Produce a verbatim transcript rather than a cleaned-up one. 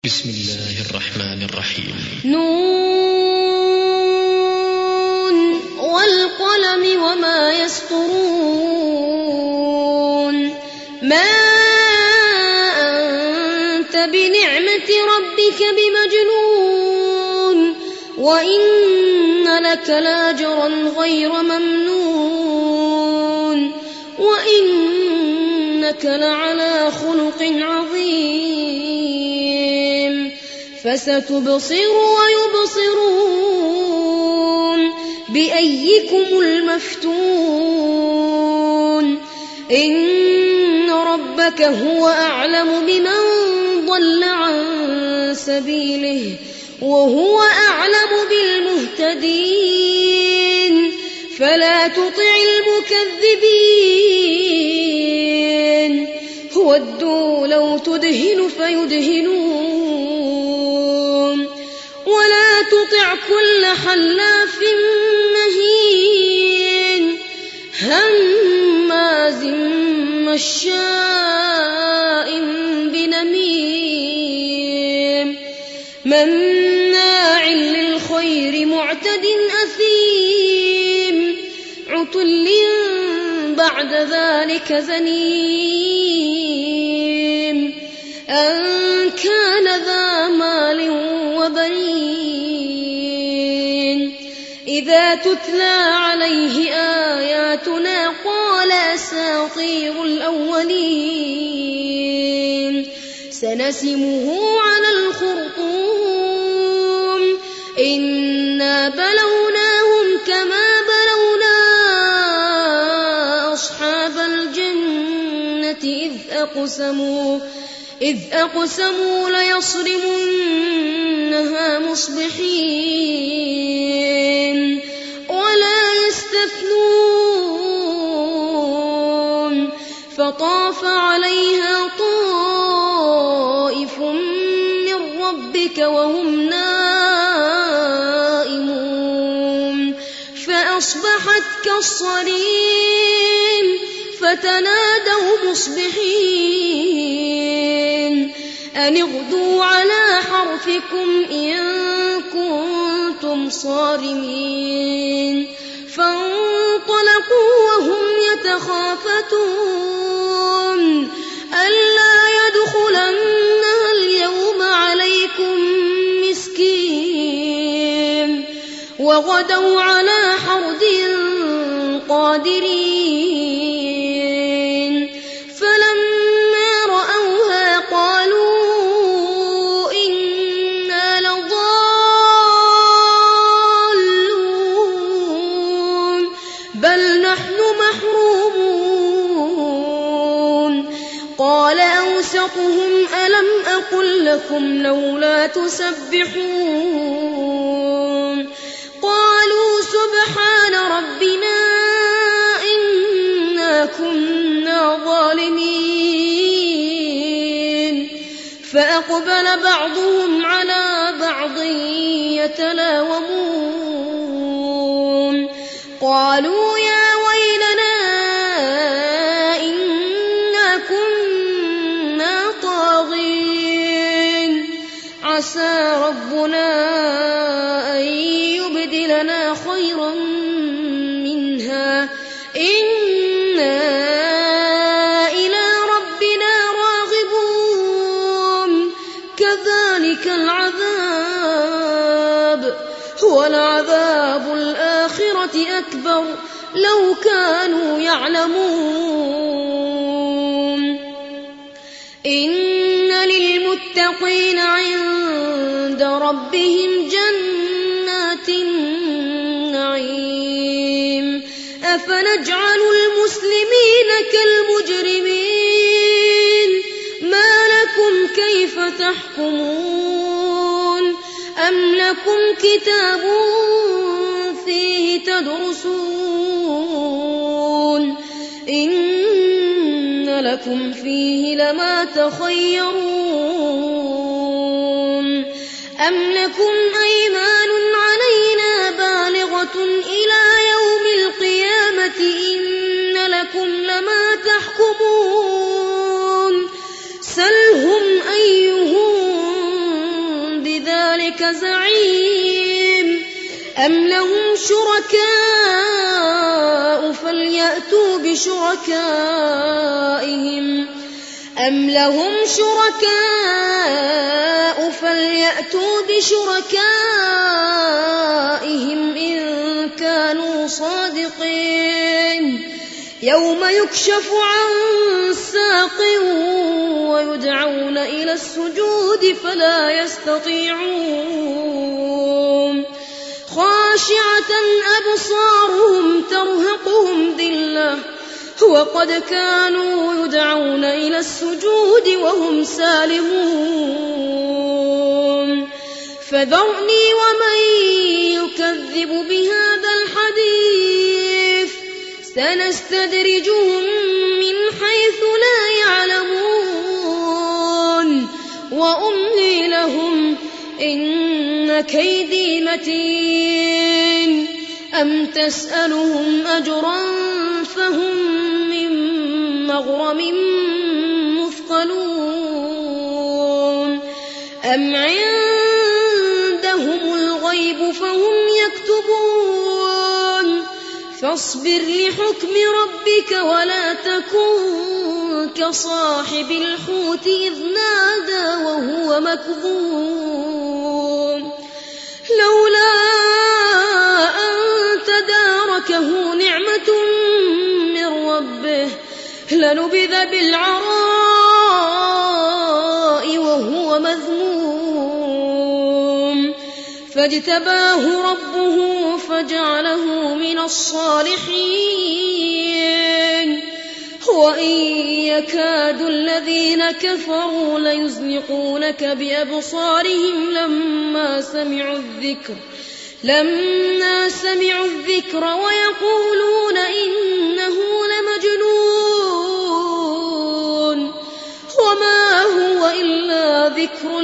بسم الله الرحمن الرحيم. نون والقلم وما يسطرون. ما أنت بنعمة ربك بمجنون وإن لك لاجرا غير ممنون وإنك لعلى خلق عظيم. فستبصر ويبصرون بأيكم المفتون. إن ربك هو أعلم بمن ضل عن سبيله وهو أعلم بالمهتدين. فلا تطع المكذبين. ودوا لو تدهن فيدهنون ولا تطع كل حلاف مهين هماز مشاء بنميم مناع للخير معتد أثيم عتل بعد ذلك زنيم أن كان ذا مال وبنين. إذا تتلى عليه آياتنا قال أساطير الأولين. سنسمه على الخرطوم. إنا بلوناهم كما بلونا أصحاب الجنة إذ أقسموا إذ أقسموا ليصرمنها مصبحين ولا يستثنون. فطاف عليها طائف من ربك وهم نائمون فأصبحت كالصريم. فتنادوا مصبحين أن اغدوا على حرثكم إن كنتم صارمين. فانطلقوا وهم يتخافتون ألا يدخلنها اليوم عليكم مسكين وغدوا على حرد قادرين. فلما رأوها قالوا إنا لضالون بل نحن محرومون. قال أوسطهم ألم أقل لكم لولا تسبحون. قالوا سبحان ربنا كنا ظالمين. فأقبل بعضهم على بعض يتلاومون قالوا يا ويلنا إنا كنا طاغين. عسى ربنا أن يبدلنا خيرا منها إنا إلى ربنا راغبون. كذلك العذاب ولعذاب الآخرة أكبر لو كانوا يعلمون. إن للمتقين عند ربهم جنات النعيم. أفنجعل المسلمين كالمجرمين ما لكم كيف تحكمون أم لكم كتاب فيه تدرسون إن لكم فيه لما تخيرون أم لكم أيمان علينا بالغة إلى يوم القيامة إن لكم لما تحكمون. سلهم أيهم ذلك زعيم أم لهم شركاء فليأتوا بشركائهم أم لهم شركاء فليأتوا بشركائهم إن كانوا صادقين يوم يكشف عن ساق ويدعون إلى السجود فلا يستطيعون خاشعة أبصارهم ترهقهم ذلة وقد كانوا يدعون إلى السجود وهم سالمون فذرني ومن يكذب بهذا الحديث سنستدرجهم من حيث لا يعلمون وأملي لهم إن كيدي متين أم تسألهم أجرا فهم من مغرم مثقلون أم عندهم الغيب فهم يكتبون فاصبر لحكم ربك ولا تكن كصاحب الحوت إذ نادى وهو مكظوم لولا أن تداركه نعمة من ربه لنبذ بالعراء وهو مذموم فاجتباه ربه فجعله من الصالحين وإن يكاد الذين كفروا ليزلقونك بأبصارهم لما سمعوا الذكر لما سمعوا الذكر ويقولون إنه لمجنون وما هو إلا ذكر